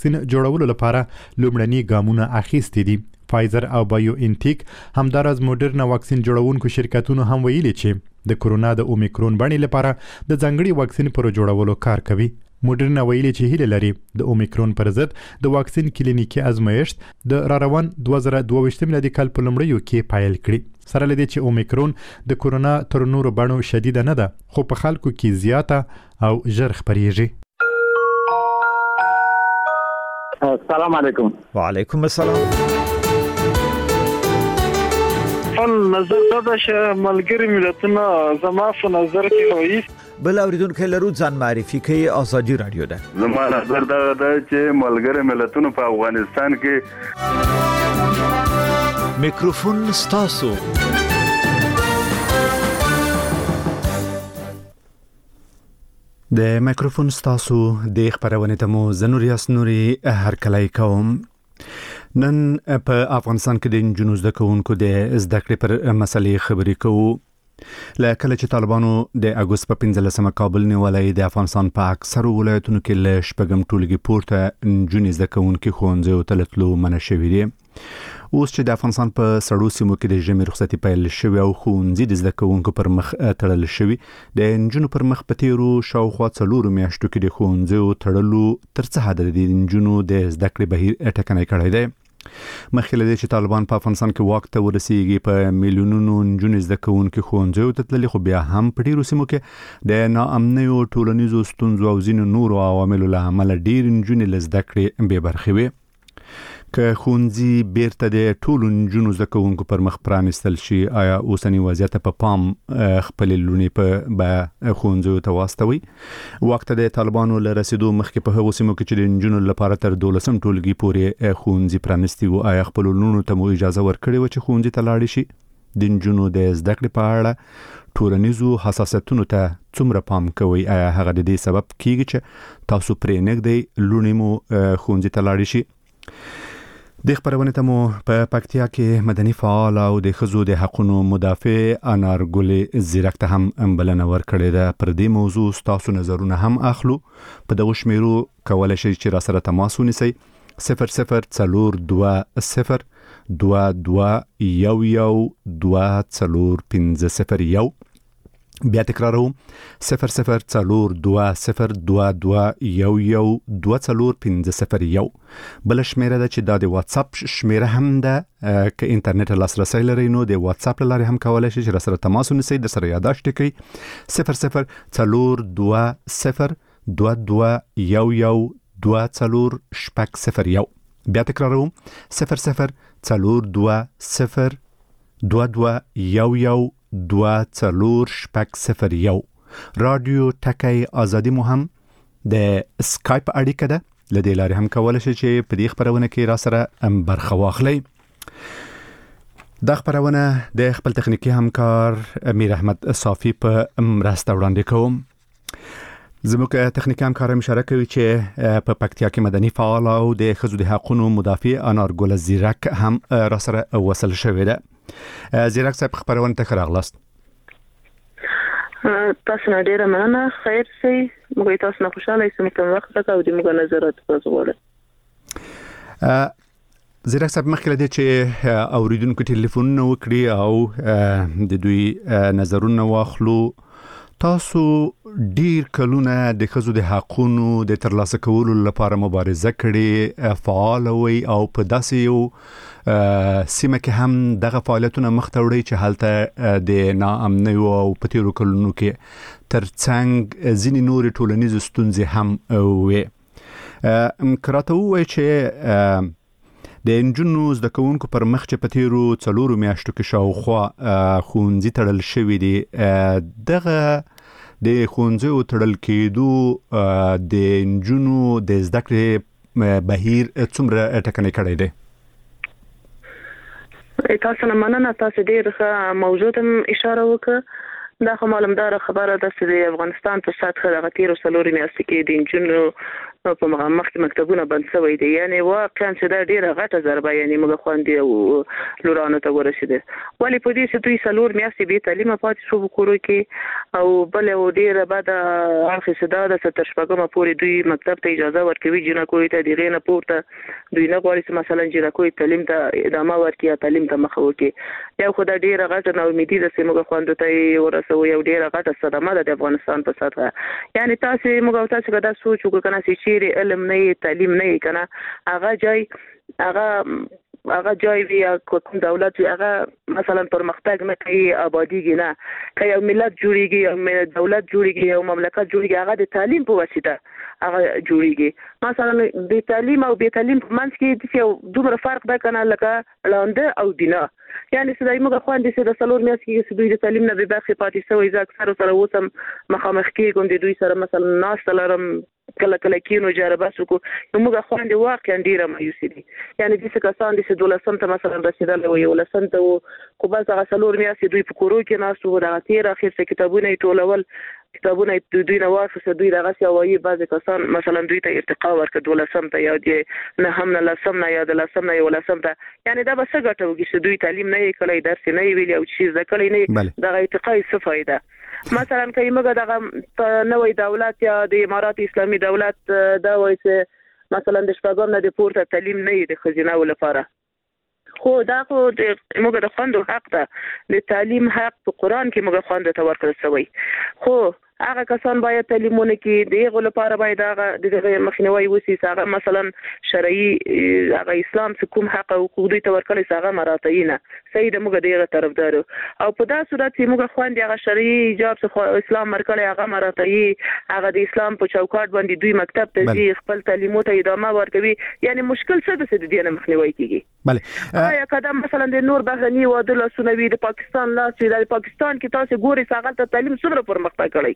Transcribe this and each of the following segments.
واکسین جوړولو لپاره لومړني ګامونه اخیستي دي. فایزر او بایو انټیک همدارس موډرنا واکسین جوړونکو شرکتونو هم ویلي چې د کورونا د اومیکرون بڼې لپاره د ځانګړي واکسین پر جوړولو کار کوي. موډرنا ویلي چې هیله لري د اومیکرون پر ضد د واکسین کلینیکي ازمایښت د راروان 2022 میلادي کال په لومړیو کې پیل کړي. سره لدی چې اومیکرون د کورونا تر نورو بڼو شدیده نه ده، خو په خلکو کې زیاته او ژر خپریږي. السلام علیکم. وعلیکم السلام. نظر دا چې ملګری ملتونه زما په نظر کې وایي بل اوریدونکو لرو ځان معرفي کوي. ازادي رادیو ده. زما نظر دا چې ملګری ملتونه په افغانستان کې میکروفون ستاسو. د میکروفون ستاسو د خبرونه ته مو زنوریاس نوري هر کله کوم. نن په افغانستان کې د نجونو زده کوونکو د زده کړې پر مسلې خبرې کوو. لکه چې طالبانو د اگست په 15مه کابل نیولای د افغانستان په اکثرو ولایتونو کې له شپږم ټولګي پورته نجونې زده کوونکو ښوونځیو ته تللو منع شوی دي. اوس چې د افغانستان په سړو سیمو کې د ژمي رخصتي پیل شوی او ښوونځي د زده کوونکو پر مخ تړل شوی، د نجونو پر مخ په تیرو شاوخوا 4 میاشتو کې د ښوونځیو تړلو ترڅه حد د نجونو د زده کړې بهیر ټکنی کړی دی. مخکې له دې چې طالبان په افغانستان کې واک ته ورسیږي په میلیونونو نجونې زده کوونکو ښوونځیو ته تللي، خو بیا هم په ډیرو سیمو کې د ناامنیو ټولنیزو ستونزو او ځینو نورو عواملو له امله ډیر نجونې له زده کړې بې برخې وي. که ښوونځي بیرته د ټولو نجونو زده کوونکو پر مخ پرانیستل شي، آیا اوسنی وضعیت په پام خپل لونې په ښوونځیو ته واستوي؟ وخت د طالبانو له رسیدو مخکې په هغو سیمو کې چې د نجونو لپاره تر 12م ټولګي پورې ښوونځي پرانیستي وو، آیا خپل لونو ته مو اجازه ورکړې و چې ښوونځي ته لاړ شي؟ د نجونو د زده کړې په اړه ټولنیزو حساسیتونو ته څومره پام کوي؟ آیا هغه د دې سبب کیږي چې تاسو پرې نږدې لونې مو ښوونځي ته لاړ شي؟ د خبرونه ته مو په پکتیا کې مدني فعال او د ښځو د حقوقو مدافع انارګل زیرک ته هم بلنه ورکړې ده. پر دې موضوع تاسو نظرونه هم اخلو. په دغه شمیرو کولای شئ چې را سره تماس ونیسئ. 0042 22 بیا تکراروم 0042 بل شمیره ده چې دا د واتس اپ شمیره هم ده. که انټرنیټ لاسرسی لرئ نو د واتس اپ لارې هم کولای شئ چې سره تماس ونیسئ، د سره یاداشت کړئ 0042 بیا تکراروم 0042 رادیو ټکی ازادي مو هم د اسکایپ اړیکه ده. لدې لارې هم کولای شئ چې په دې خبرونه کې را سره برخه واخلئ. دا خبرونه د خپل تخنیکی همکار امیر احمد صافی په مرسته وړاندې کوم. زموږ تخنیکی همکار اشاره کوي چې په پکتیا کې مدني فعال او د ښځو د حقوقو مدافع انارګل زیرک هم را سره وصل شوی ده. زیرک صاحب خبرونه ته راغلاست. تاسو نه ډیره مننه. خیر سي موږ تاسو نه خوشاله یو کوم وخت راکاو د موږ نظرات وزغوره. زیرک صاحب مخکې لدی چې اوریدونکو ټلیفون وکړي او د دوی نظرونه واخلو، تاسو ډیر کلونه د ښځو د حقوقو د ترلاسه کولو لپاره مبارزه کړې، فعال وي او په داسې یو سیمه کې هم دغه فعالیتونه مخ ته وړي چې هلته د ناامنیو او په تیرو کلونو کې ترڅنګ ځینې نورې ټولنیزې ستونزې هم وي. کراته ووایي چې د نجونو زده کوونکو پر مخ چې په تیرو 4 میاشتو کې شاوخوا ښوونځي تړل شوي دي، دغه د ښوونځیو تړل کېدو د نجونو د زده کړې بهیر څومره ټکنی کړی دی؟ تاسو نه مننه. تاسو ډیر ښه موضوع ته اشاره وکړه. دا خو معلومدار خبره ده چې د افغانستان په سطح د غتیر او سلوري میاشتې کې د نجونو په مخکې مکتبونه بند شوی دي. یعنی واقعا چې دا ډیره غټه ضربه یعنی موږ خوندې او لورانو ته ورسېده. ولی په دې چې دوی 4 میاشتې به تعلیم پاتې شو کورو کې او بل ډیره بعد اخر صدا د 7 شپږم پورې دوی مکتب ته اجازه ورکوي جنکو ته دیغه نه پورته دوی نه غواړي چې مثلا جنکو تعلیم ته ادامه ورکړي تعلیم ته مخ وکړي. یو خدای ډیره غټه نو امیدي ده چې موږ خوندو ته ورسو یو ډیره غټه صدمه ده د افغانستان په سطح. یعنی تاسو موږ تاسو کدا سوچ وکړو چې علم نه تعلیم نه کنه هغه جای وی کوم دولت هغه مثلا پرمختګ نه کوي آبادیږي نه که یو ملت جوړیږي یو دولت جوړیږي یو مملکت جوړیږي هغه د تعلیم په واسطه هغه جوړیږي. مثلا د تعلیم او بې تعلیم په منځ کې د دومره فرق ده کنه لکه لاندې او دینه. یعنی چې دایمه خوندې چې د 4 میاشتې کې دوی د تعلیم نه به برخه پاتې شوی ځکه اکثر سره اوسم مخامخ کېږم د دوی سره مثلا ناس لرم کله کینو جربه سکو موږ خوندې واقعا ډیره مایوسي دي. یعنی د څه کسان دي چې 12 ته مثلا رسیدل او 11 ته کو بل څنګه 4 میاشتې دوی په کورو کې ناس وو د تیر اخر څه کتابونه ټولول کتابونه دوی نه واخصه دوی دغه سیاوي بعض کسان مثلا دوی ته ارتقا ورکړ 12 ته یا د نه هم نه لسم نه یا د لسم نه یو لسم ته. یعنی دا به څه ګټوږي چې دوی تعلیم نه کړی درس نه ویلی او چیز ځکړی نه دغه ارتقا څه فائدہ. مثلا که موږ دغه نوې دولت یا د امارات اسلامي دولت دا وایي چې مثلا د شپږم نه د پورته تعلیم نه د خزینه لپاره خو دا خو د موږ د خوندو حق ده. د تعلیم حق په قران کې موږ خوند ته ورکړل شوی خو هغه کسان باید تعلیمونه کې دغه لپاره باید هغه د مخنیوي وسی هغه مثلا شرعي هغه اسلام څخه کوم حق او حقوق ته ورکړل هغه مراتعینه سید موږ دغه طرفدار او په دا صورت چې موږ خوند هغه شرعي ایجاب څخه اسلام مرکړل هغه مراتعي هغه د اسلام په چوکاټ باندې دوی مکتب ته ځي خپل تعلیمو ته ادامه ورکوي. یعنی مشکل څه د دې نه مخنیوي کیږي. بله یا کدا مثلا د نور بهرني وادل سنوي د پاکستان لا چې د پاکستان کې تاسو ګوري څنګه ته تعلیم څومره پرمختګ کړی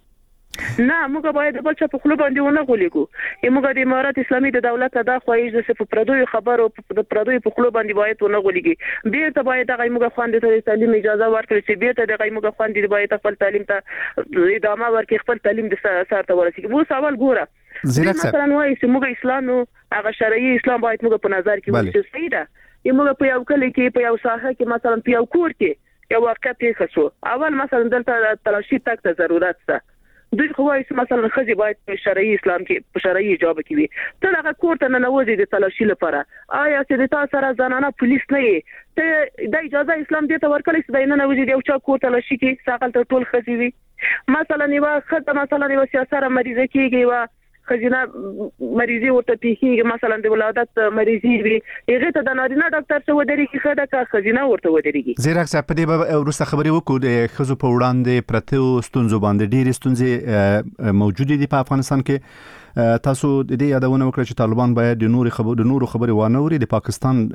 نه موږ باید بل څه په خپل باندې ونه غولېګو. موږ د امارات اسلامي د دولت دا خوایي چې په پردوی خبرو د پردوی په خپل باندې باید ونه غولېږي. بیرته باید هغه موږ خوندې ته تعلیم اجازه ورکړي چې بیرته دغه موږ خوندې باید خپل تعلیم ته ادامه ورکړي خپل تعلیم د سر ته ورسیږي. وو سوال ګوره مثلا وایي چې موږ اسلام نو هغه شرعي اسلام باید موږ په نظر کې ونیسو. صحیح ده موږ په یو کلی کې په یو ساحه کې مثلا په یو کور کې یو واقع پیښ شو اول مثلا دلته تلاشي تک ته ضرورت ده دوی خو وايي مثلا خزي باید په شرعي اسلام کې په شرعي حجاب کې وي ته هغه کور ته نه وځي د تلاشي لپاره آیا چې د تاسو سره زنانه پولیس نه ته د اجازه اسلام دې ته ورکړي چې نه وځي د یو چا کور تلاشي کې ساقل ته ټول خزي وي مثلا یو خدای مثلا یو سیاسره مریضه کېږي وا خزینه مریضي ورته پیخي مثلا د ولادت مریضي وي هغه ته د نارینه ډاکټر څخه ودري کې خدای کا خزینه ورته ودريږي. زیرک صاحب په دې ورسته خبرې وکړو د خزو په وړاندې پرته ستونزو باندې ډېرې ستونزې موجود دي په افغانستان کې تاسو د دې یادونه وکړه چې طالبان باید د نورو خبرې وانه وري د پاکستان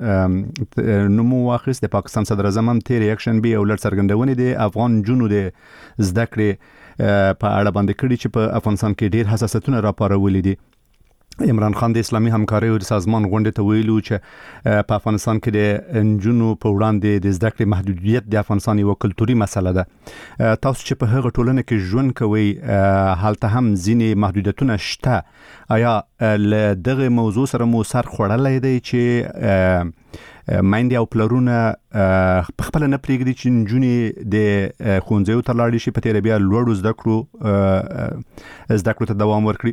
نومو واخیست د پاکستان صدر اعظم هم تیر اکشن بي او لړ څرګندونې د افغان جنو د زده کړې په اړه باندې کړي چې په افغانستان کې ډېر حساسیتونه راپارولې دي. عمران خان د اسلامي همکارۍ او سازمان غونډې ته ویلو چې په افغانستان کې د انجونو په وړاندې د زده کړې محدودیت د افغانستان یو کلتوري مسله ده. تاسو چې په هغه ټولنه کې ژوند کوئ هلته هم ځینې محدودیتونه شته آیا له دغه موضوع سره مو سر خوړلی دی چې مایندې او پلرونه خپل نه پرېږدي چې نجونې د ښوونځیو ته لاړې شي په تېره بیا لوړو زده کړو ته دوام ورکړي؟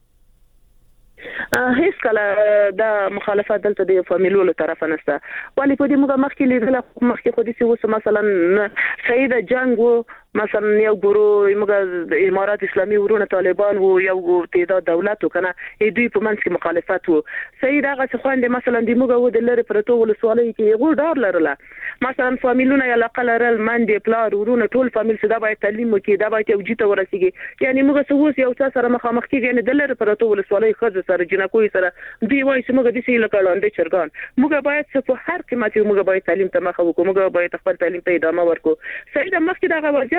هیڅ کله دا مخالفت دلته د فامیلو له طرفه نشته ولی په دې موږ مخکې لیدل مخکې خو دې څه مثلا سید جنگ وو مثلا یو ګورو موږ د امارات اسلامي ورونه طالبان وو یو تعداد دولت وکنه دوی په منځ کې مخالفت وو سید هغه څه خوندې مثلا د موږ وو د لری پرتو ولسوالۍ کې یو ډار لرله مثلا فامیلونه یا لقل رل مندې پلار ورونه ټول فامیل څه دا باید تعلیم وکړي دا باید یو جته ورسیږي یعنی موږ څه ووس یو څه سره مخامخ کېږي یعنی د لری پرتو ولسوالۍ خزه سره جنکوي سره دوی وایي چې موږ د سې لکه لاندې چرګان موږ باید څه په هر قیمت موږ باید تعلیم ته مخه وکړو موږ باید خپل تعلیم ته ادامه ورکړو سید مخکې دا وضعیت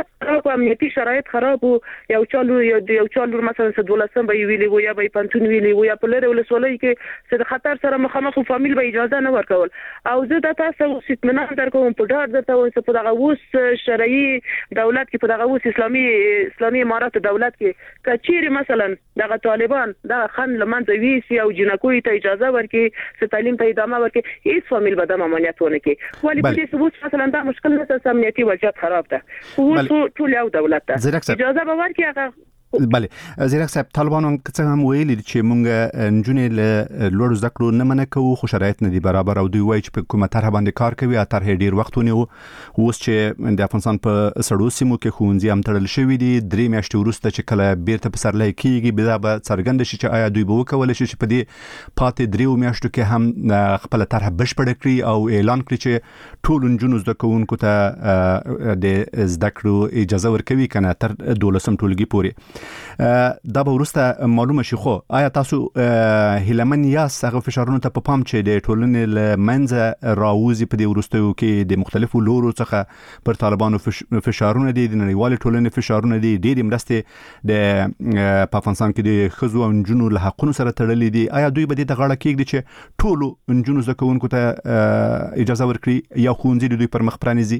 شرایط خراب، امنیتي شرایط خراب، یو چالو مثلا 12 به ویلی و یا به پنتون ویلی و یا په لره ولسوالۍ کې چې د خطر سره مخامخ فامیل به اجازه نه ورکول. او زه د تاسو اطمینان درکوم په ډار درته وایم چې په دغه اوس شرعي دولت کې، په دغه اوس اسلامي امارات دولت کې کچېری مثلا دغه طالبان دغه خن لمنځه ویسي او جنکوي ته اجازه ورکړي چې تعلیم ته ادامه ورکړي، هیڅ فامیل به د امنیت ونه کوي. ولی په دې ثبوت مثلا دا مشکل نشته، امنیتي وضعیت خراب ده. ټول یو دولت ته اجازه به ورکړي. هغه بله زیرک صاحب، طالبانو څنګه هم ویلي چې مونږ نجونې له لوړ زده کړو نه منع کوو، خو شرایط نه دي برابر، او دوی وایي چې په کومه طرح باندې کار کوي، طرح ډیر وخت ونیو. اوس چې د افغانستان په سړو سیمو کې ښوونځي هم تړل شوي دي، 3 میاشتې وروسته چې کله بیرته په سرلای کېږي بیا به څرګنده شي چې آیا دوی به وکولی شي چې په دې پاتې 3 میاشتو کې هم خپله طرح بشپړه کړي او اعلان کړي چې ټولو نجونو زده کوونکو ته د زده کړو اجازه ورکوي که نه تر 12 ټولګي پورې. دا به وروسته معلومه شي. خو آیا تاسو هیلمن یاست هغه فشارونو ته په پام چې د ټولنې له منځه راوځي په دې وروستیو کې د مختلفو لورو څخه پر طالبانو فشارونه دي، د نړیوالې ټولنې فشارونه دي، ډېرې مرستې د په افغانستان کې د ښځو او نجونو له حقونو سره تړلې دي. آیا دوی به دې ته غاړه کېږدي چې ټولو نجونو زده کوونکو ته اجازه ورکړي یا ښوونځي د دوی پر مخ پرانیزي؟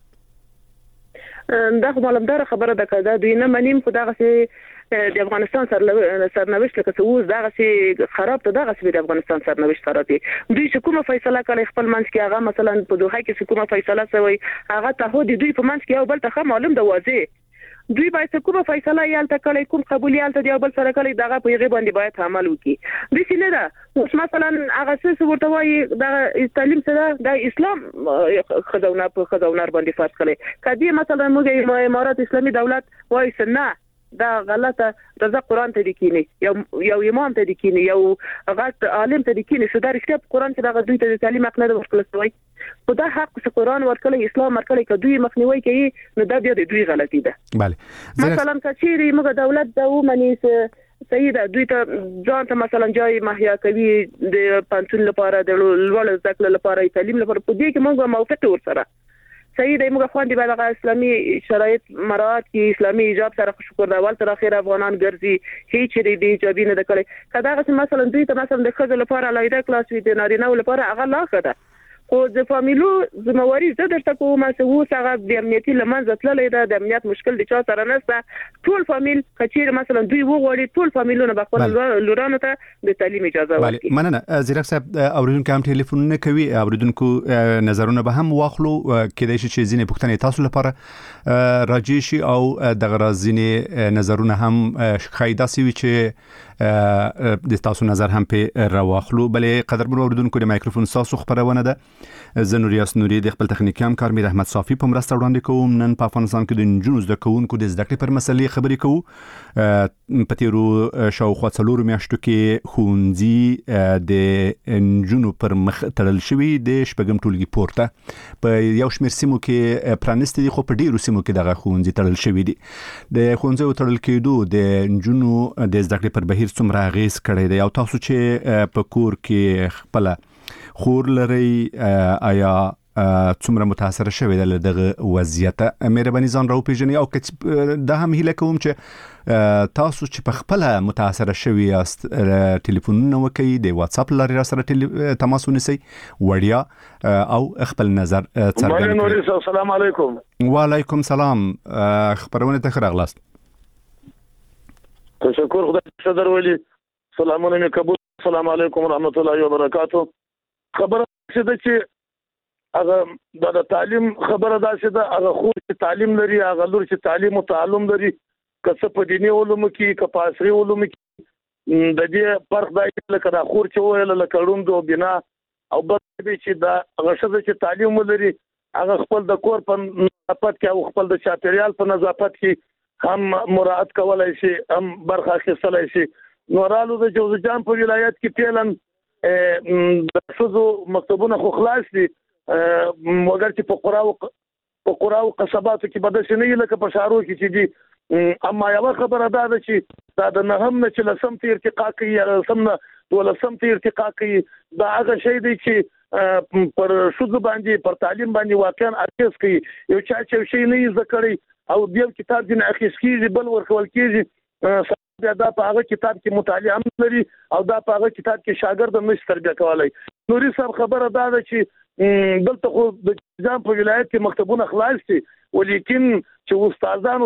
دا خو معلومدار خبره ده که دا دوی نه منیم، خو دغسې د افغانستان سرنوشت لکه څه اوس دغسې خراب ته دغسې د افغانستان سرنوشت خراب دی. دوی چې کومه فیصله کړې خپل منځ کې، هغه مثلا په دوحه کې چې کومه فیصله شوی هغه تعهد دوی په منځ کې یو بل ته ښه معلوم ده، واضح. دوی باید کومه فیصله یالته کړي، کوم قبول یالته دی بل سره کړي، دغه په هغه باندې باید عمل وکړي. د څه نه ده اوس مثلا هغه څه ورته وایي د تعلیم سره د اسلام خداونه په خداونر باندې فرض کړي. کدی مثلا موږ امارات اسلامي دولت وایي نه دا غلطه، رضا قرآن ته لیکيني، یو امام ته لیکيني، یو غټ عالم ته لیکيني چې دا رښتیا په قرآن کې دا دوی ته د تعلیم حق نه ورکړل شوی. خو دا حق چې قرآن ورکړي، اسلام ورکړي، که دوی مخنیوي کوي نو دا بیا د دوی غلطي ده. بله مثلا کچېری موږ دولت دا ومني صحیح ده، دوی ته ځان ته مثلا جای مهیا کوي د پانتون لپاره، د لوړ زده کړې لپاره، تعلیم لپاره، په دې کې موږ موافق ورسره صحیح دی. موږ خو دې بعد اسلامي شرایط مراعات کی، اسلامي حجاب سره شکر دا ول تر اخر افغانان ګرځي، هیڅ دې ایجابي نه کړي. کدا مثلا دوی ته مثلا د خځو لپاره لایده کلاس وي، د نارینه لپاره هغه لا خده. خو د فامیلو زمواري زه درته کوم چې اوس هغه د امنیتي لمنځه تللی ده، د امنیت مشکل د چا سره نشته. ټول فامیل کچېر مثلا دوی وغواړي، ټول فامیلونه به خپل لورانو ته د تعلیم اجازه ورکړي. مننه زیرک صاحب. اوریدونکو هم ټلیفونونه کوي، اوریدونکو نظرونه به هم واخلو، کېدای شي چې ځینې پوښتنې تاسو لپاره راجع شي او دغه ځینې نظرونه هم ښایي داسې وي چې د تاسو نظر هم په راواخلو. بلې قدرمنو اوریدونکو د مایکروفون تاسو خبرونه ده. زه نوریاس نوري د خپل تخنیکي همکار میر احمد صافي په مرسته وړاندې کوم. نن په افغانستان کې د نجونو زده کوونکو د زده کړې پر مسلې خبرې کوو. په تیرو شاوخوا 4 میاشتو کې ښوونځي د نجونو پر مخ تړل شوي، د شپږم ټولګي پورته په یو شمېر سیمو کې پرانیستي دي، خو په ډیرو سیمو کې دغه ښوونځي تړل شوي دي. د ښوونځیو تړل کېدو د نجونو د زده کړې پر بهیر څومره اغیز کړی دی، او تاسو چې په کور کې خپل خور لري آیا څومره متاثر شوی د دغه وضعیت؟ مهرباني ځان راو پیژنئ، او دا هم هیله کوم چې تاسو چې په خپل متاثر شوی یاست ټلیفونونه وکړئ، د واتس اپ لارې را سره تماس ونیسئ وړیا او خپل نظر څرګند کړئ. السلام علیکم. وعلیکم سلام، خبرونه ته ښه راغلاست. تشکر، خدای صدر ولی سلامونه مې قبول. السلام علیکم ورحمت الله وبرکاتہ. خبره څه ده چې هغه د تعلیم خبره ده چې دا هغه خو چې تعلیم لري، هغه لور چې تعلیم او تعلم لري، که څه په دیني علومو کې، که په عصري علومو کې، د دې فرق دا لکه دا خور چې ویل لکه روند او بنا او بل چې دا هغه څه چې تعلیم ولري هغه خپل د کور په نظافت کې او خپل د چاپیریال په نظافت کې هم مراعات کولای شي، هم برخه اخیستلای شي. نورالو د جوزجان په ولایت کې پیلن د څو مکتبونه خو خلاص دي، مګر چې په قرا او قصباتو کې بدل نه لکه په شهرو کې چې دي. اما یو خبره ده چې دا د نهم نه چې لسم ته ارتقا کوي یا لسم نه ولسم ته ارتقا کوي، دا هغه شی دی چې پر شذ باندې، پر تعلیم باندې واقعا اغیز کوي. یو چا چې شی نه زده کړي او یو کتاب جن اخیس کیږي بل ورکول کیږي دا په هغه کتاب کې مطالعه هم لري او دا په هغه کتاب کې شاګرد هم نشي تربیه کولای. نوري صاحب خبره دا ده چې دلته خو د نظام په ولایت کې مکتبونه خلاص دي ولیکن چې استادان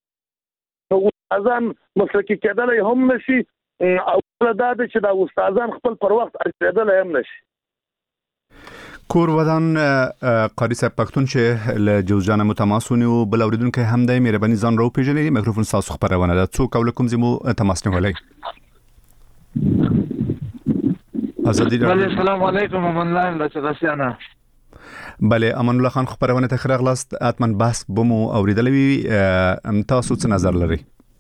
مسلکي کېدل هم نشي او دا ده چې دا استادان خپل پر وخت ارشادل هم نشي. کور ودان قاری صاحب پښتون چې له جوزجان متماسونی او بل اوریدونکو هم د مهرباني ځان راو پیژنې میکروفون تاسو خبرونه ده څوک کوم زمو تماس نیولای. بله السلام علیکم امان الله لچغسیانا. بله امان الله خان خبرونه ته خرغلاست اتمن بحث بمو اوریدلې تاسو څه نظر لري؟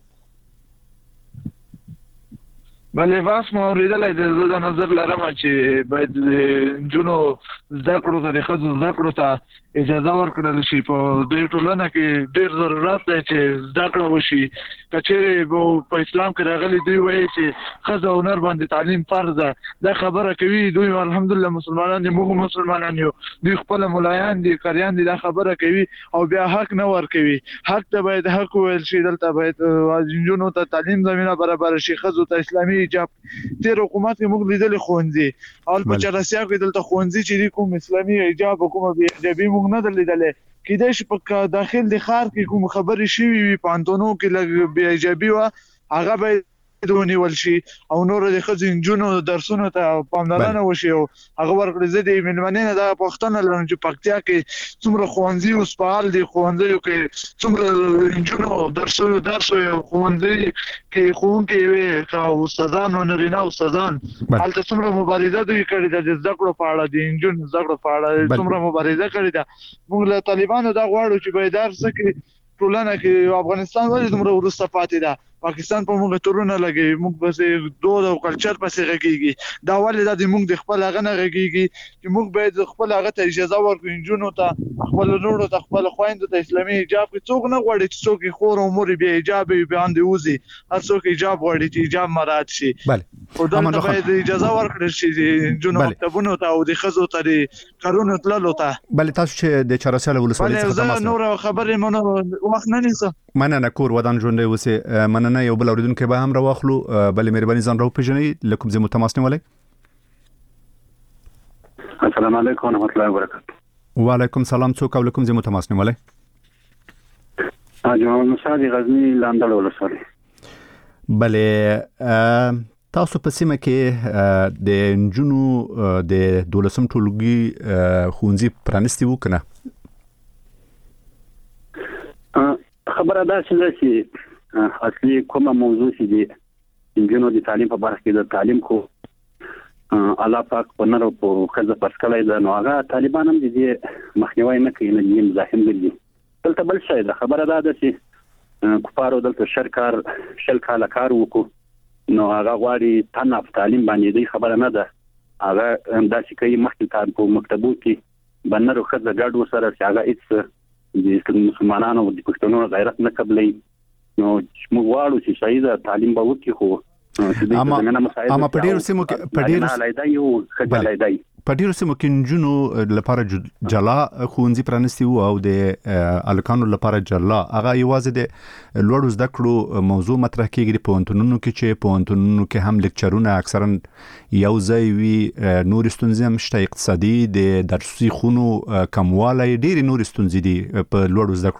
بله واس مو اوریدلې د نظر لرم چې باید جنو ذکر ته د خځو ذکر ته اجازه ورکړل شي. په دې ټولنه کې ډېر ضرورت دی چې ذکر وشي. کچېره په اسلام کې راغلي دوی وایي چې خځه او نر باندې تعلیم فرض ده. دا خبره کوي دوی الحمدلله مسلمانان دي موږ مسلمانان یو دوی خپل مولایان دي قاریان دي دا خبره کوي او بیا حق نه ور کوي. حق ته باید حق ویل شي. دلته باید جنونو ته تعلیم زمينه برابر شي. خځو ته اسلامي حجاب تیر حکومت کې موږ لیدل خوندي او په چرسیا کې دلته خوندي چې کوم اسلامي حجاب کوم بي حجابي موږ نه دلیدل کېدای شي په داخل د خار کې کوم خبرې شي وي پانتونو کې لګ بي حجابي وا هغه به ونیول شي او نور د خځو جنونو درسونو ته پاملرنه وشي او هغه ورکړي زدي منمنه د پښتون لرم چې پکتیا کې څومره خوندي او سپال دي خوندي کې څومره جنونو درسونو خوندي کې خون کې وي او استادانو نرینه استادان حالت څومره مبارزه دوی کړې د زده کړو په اړه د انجن زده کړو په اړه څومره مبارزه کړې ده. موږ له طالبانو دا غواړو چې بیدار سکه ټولنه کې افغانستان ولې دومره ورسته پاتې ده. پاکستان په موږ تورونه لګي موږ بس دود او کلچر پسې غږیږي دا ولې د موږ د خپل هغه نه غږیږي چې موږ باید خپل هغه ته اجازه ورکړو انجونو ته خپل نورو ته خپل خويندو ته اسلامي حجاب کې څوک نه غواړي چې څوک خور او مور به حجاب باندې وځي هر څوک حجاب غواړي چې حجاب مراعات شي. او دا باید اجازه ورکړل شي انجونو مکتبونو ته او د خزو ته کارونو تللو ته. بل تاسو چې د چارساله ولسوالۍ څخه تماس نور خبرې مونږ وخت نه نیسه مننه کور ودان ژوندې وسه مننه یو بل اوریدونکو به هم راوخلو بل مهرباني ځان راو پیژنې لکم زمو تماس نیولای. السلام علیکم ورحمۃ اللہ وبرکاتہ. وعلیکم سلام څوک او لکم زمو تماس نیولای. جمال مصعب غزنی لاندړ ولسوالۍ. بله تاسو په سیمه کې د انجونو د 12م ټولګي خونځي پرانستی وکنه خبره دا چې اصلي کومه موضوع چې دی انجونو د تعلیم په برخه کې د تعلیم کو الله پاک په نړۍ په خزه پسکلای دا نو هغه طالبان هم دي مخنیوي نه کوي نه دي مزاحم دي. دلته بل شي دا خبره دا ده چې کفارو دلته شرکار شل کاله کار وکړو نو هغه غواړي تنه په تعلیم باندې دی خبره نه ده. هغه داسې کوي مخکې په مکتبو کې بنرو خزه ګډ وسره چې هغه هیڅ د مسلمانانو د پښتنو غیرت نه قبلې نو موږ غواړو چې شاید تعلیم به وکړي خو اما په ډیرو سیمو کې په ډیرو سیمو کې جنونو لپاره جلا خونځي پرانستی وو او د الکانو لپاره جلا هغه یوازې د لوړو زده کړو موضوع مطرح کیږي په انټونونو کې چې په انټونونو کې هم لیکچرونه اکثرا یو ځای وي نور ستونزې هم شته اقتصادي د درسي خونو کموالی ډېری نور ستونزې دي په لوړو زده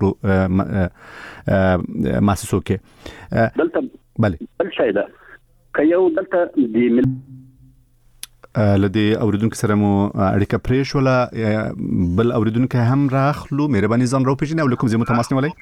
کړو مؤسسو کې دلته بل شي دا کيو دلته دی لدی اوریدونکو سره مو اړیکه پرې شوله بل اوریدونکو هم راخلو مهرباني ځان راو پیژنې او لکم زمو تماس نیولای.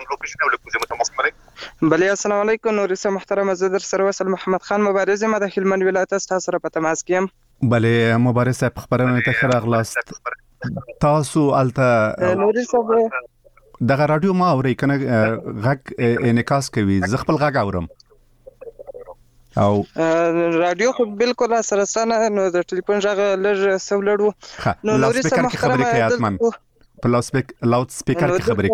بله السلام علیکم نورسه محترم زدر سره وصل محمد خان مبارز ما د هلمند ولایت تاسو سره په تماس کې یم. بله مبارز صاحب خبرونه ته خراغلاست تاسو الته نورسه دغه رادیو ما اوري کنه غږ انعکاس کوي ز خپل غږ اورم او رادیو خو بالکل سرستانه نو د ټلیفون غږ لږ سولړو نو لوري سم خبرې کوي اتمن په لاوډ سپیکر کې خبرې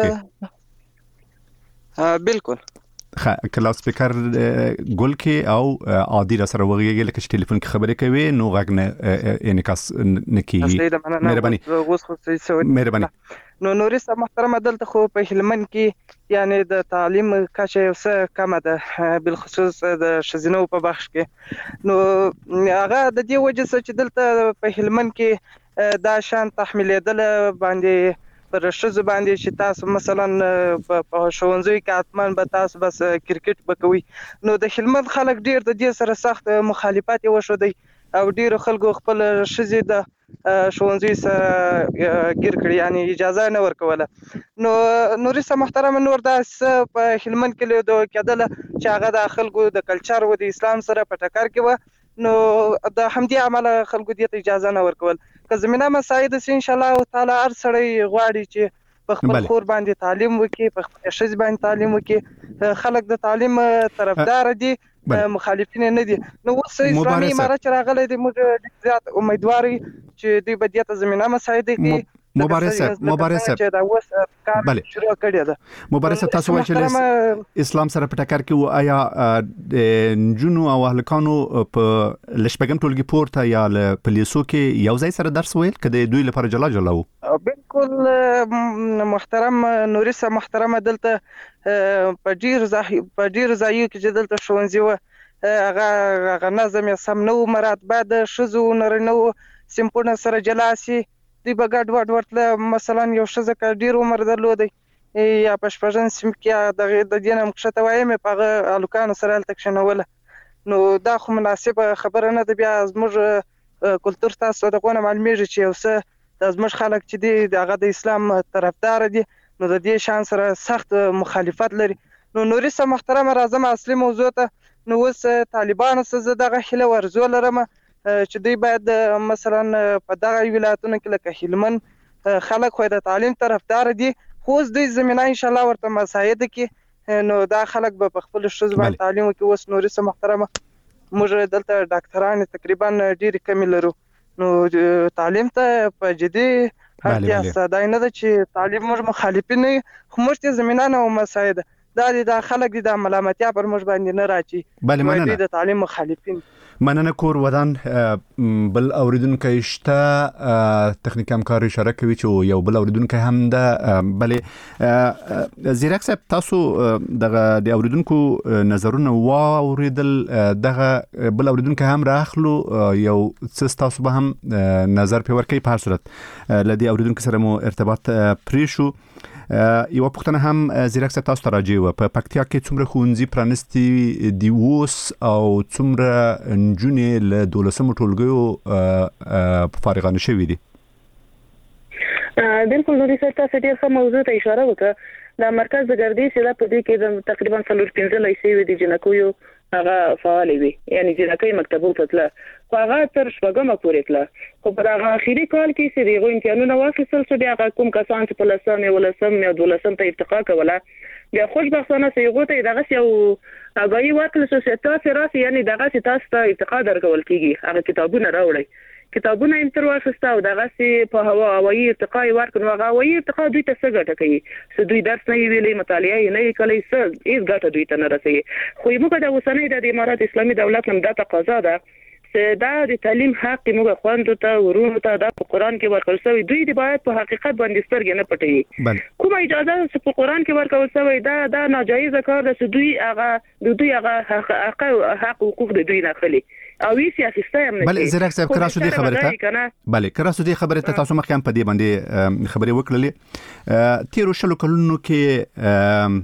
کوي بالکل لاوډ سپیکر ګل کې او عادي را سره وغږیږي لکه چې ټلیفون کې خبرې کوي نو غږ نه انعکاس نه کوي. مهرباني نو نوري محترمه دلته خو په هلمند کې یعنی د تعلیم کچه یو څه کمه ده بالخصوص د شزینو په بخش کې نو هغه د دې وجه چې دلته په هلمند کې دا شان تحمیلېدل باندې پر شزو باندې چې تاسو مثلا په ښوونځي کې اتمن به تاسو بس کرکټ وکوي نو د هلمند خلک ډیر د دې سره سخت مخالفت وشو دی او ډیر خلکو خپل شزي د ښوونځي سره ګیر کړی یعنی اجازه نه ورکوله نو نوري محترم نور دا په هلمند کې د کېدل چې هغه د خلکو د کلچر او د اسلام سره په ټکر کې و نو د همدې عمل خلکو دې اجازه نه ورکول که زمينه مساعد سي ان شاء الله تعالی هر سړی غواړي چې په خپل خور باندې تعلیم وکړي په خپل شز باندې تعلیم وکړي خلک د تعلیم طرفدار دي مخالفین نه دي نو اوس اسلامي امارت راغلي دي موږ زیات امیدواري چې دوی به دې زمينه مساعد کوي مبارزه چې دا اوس کار شروع کړی ده مبارزه تاسو وایي چې اسلام سره په ټکر کې آیا د جنو او اهلکانو په لشپګم ټولګي پورته یا له پولیسو کې یو ځای سره درس ویل کده دوی لپاره جلا بالکل محترم نوري محترمه دلته په ډیر ځایو کې چې دلته ښوونځي و هغه نظم یې سم نو مراد بعد شزو نرنو سمپونه سره جلاسي دی بغاډ وډ ورته مثلا یو شزه ک ډیر عمر درلودي یا پښپژن سم کې د دینه مخشته وایم په الکان سره تکشنول نو دا خو مناسبه خبره نه ده بیا زموږ کلچر تاسو دغه معلومیږي چې اوسه د زموږ خلک چې دی دغه د اسلام طرفدار دي نو د دې شان سره سخت مخالفت لري نو نوري محترم راځم اصلي موضوع ته نو اوس طالبانو سره دغه خله ورزو لرم چې دوی باید مثلا په دغه ولایتونو کې لکه هلمند خلک خو د تعلیم طرفدار دي خو دوی زمينه ان شاء الله ورته مساعد کی نو دا خلک به په خپل شوز باندې تعلیم کوي اوس نوري محترمه موږ دلته ډاکټران تقریبا ډیر کم لرو نو تعلیم ته په جدي اړتیا ستای نه ده چې تعلیم موږ مخالفین نه خو موږ زمينه نه مساعد دا خلک د ملامتیا پر موږ باندې نه راچی بلې د تعلیم مخالفین مننه کور ودان بل اوریدونکو شته تخنیک همکار اشاره کوي چې یو بل اوریدونکو هم ده بلې زیرک صاحب تاسو دغه د اوریدونکو نظرونه واوریدل دغه بل اوریدونکو هم راخلو یو څه تاسو به هم نظر په ورکې په هر صورت لدی اوریدونکو سره مو ارتباط پرې شو یو پښتنه هم زیرک صاحب تاسو راځي و په پکتیا کې څومره خونځي پرانستي دی اوس او څومره نجونې له 12 ټولګیو فارغانه شوې دي بالکل نو ریسرچ تاسو ډیر ښه موضوع ته اشاره وکړه د مرکز د ګردې سره په دې کې تقریبا 15 لیسې دي جنکو یو هغه فعال وي یعنی جنکې مکتبو ته تل خو هغه تر شپږمه پورې تل خو په هغه اخیری کال کې چې دغه امتحانونه واخیستل شو بیا کوم کسان چې په لسم او ولسم او دولسم ته ارتقا کوله بیا خوشبختانه سیغو ته دغه یو هغه ورکل شو چې تاسو راسي یعنی دغه چې تاسو ته ارتقا درکول کیږي هغه کتابونه راوړي کتابونه هم تر واخسته او دغه سي په هوایي ارتقا ورکړو هغه هوایي ارتقا دوی ته څه ګټه کوي چې دوی درس نه ویلي مطالعه نه کوي څه هیڅ ګټه دوی ته نه رسي خو موږ د اوسنۍ د امارات اسلامي دولت نن د تقاضا ده چې دا د تعلیم حق موږ خوندو ته ورونو ته د قرآن کې ورکول شوی دوی د باید په حقیقت باندې سترګې نه پټي کوم اجازه چې په قرآن کې ورکول شوی دا ناجایز کار ده چې دوی هغه حق حقوق د دوی نه خلی او سیاسي سیستم نه بل زراک صاحب کراسو دي خبرته بله کراسو دي خبرته تاسو مخکې هم په دې باندې خبرې وکړلې تیرو شلو کلونو کې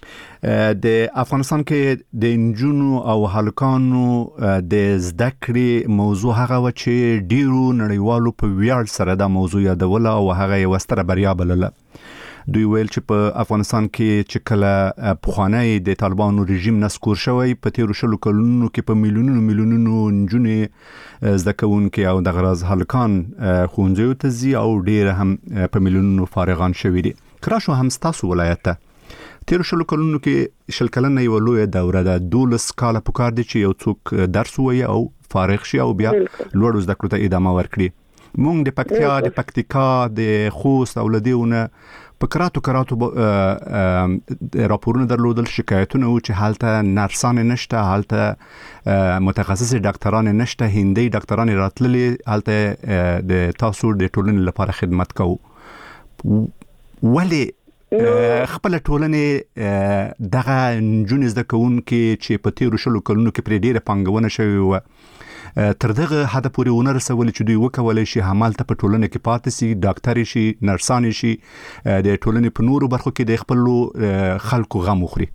د افغانستان کې د انجونو او هلکانو د زده کړې موضوع هغه و چې ډیرو نړیوالو په ویاړ سره دا موضوع یادوله او هغه یو ستره بریا بلله دوی ویل چې په افغانستان کې چې کله پخوانی د طالبانو رژیم نسکور شوی په تیرو شلو کلونو کې په میلیونونو نجونې زده کوونکي او د غراز هلکان ښوونځیو ته ځي او ډیر هم په میلیونونو فارغان شوي دي کراشو هم ستاسو ولایت ته تیرو شلو کلونو کې شل کلنه یو لوی دوره ده 12 کاله پکار دي چې یو څوک درس وایي او فارغ شي او بیا لوړ زده کړو ته ادامه ورکړي مونږ د پکتیا د پکتیکا د خوست او لدیونه په کراتو راپورونه درلودل شکایتونه و چې حالته نرسان نشته حالته متخصص ډاکټران نشته هندي ډاکټران راتللي حالته د تاسو د ټولنې لپاره خدمت کوو ولی خپل ټولنې دغه نجونې زده کوونکي چې په تیرو شلو کلونو کې پر ډیره پانګونه شوی و تر دغه حد پورې ونه رسول چې دوی وکولای شي همالته په ټولنه کې پاتې شي، ډاکټر شي، نرسان شي، د ټولنې په نورو برخو کې د خپل خلکو غم وخوري.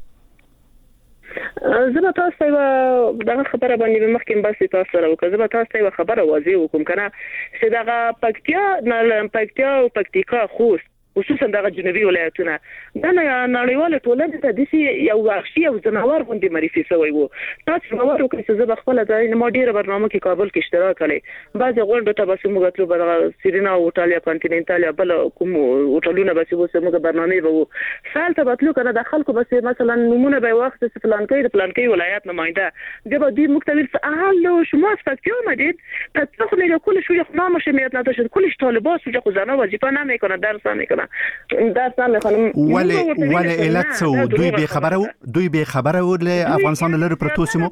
زه به تاسو ته دغه خبره باندې مخکې بس تاسو سره وکړم. زه به تاسو ته خبره واضح وکم کنه چې دغه پکتیا او پکتیکا خوست خصوصا دغه جنوبي ولایتونه دا نړیواله ټولنه ته د یو وحشي او ځناور غوندې معرفي شوی وو. تاسو باور وکړئ چې زه خپل د ما ډیره برنامه کې کابل کې اشتراک کړی، بعضی غونډو ته بس موږ تلو به سیرینا او ایتالیا کانټیننټال بل کوم هوټلونه بس موږ برنامه وو سال ته بتلو کنه د خلکو بس مثلا نمونه به وخت فلان کې ولایت نماینده د دې مختلف اهل شما فکتور مدید تطبیق له کل شوی خنامه شمیت نداشت کلش طالبات سوجا خزانه وظیفه نمیکنه درس نمیکنه درس خانم ولی علت سو دوی به خبره و له افغانستان لري پروتوسمو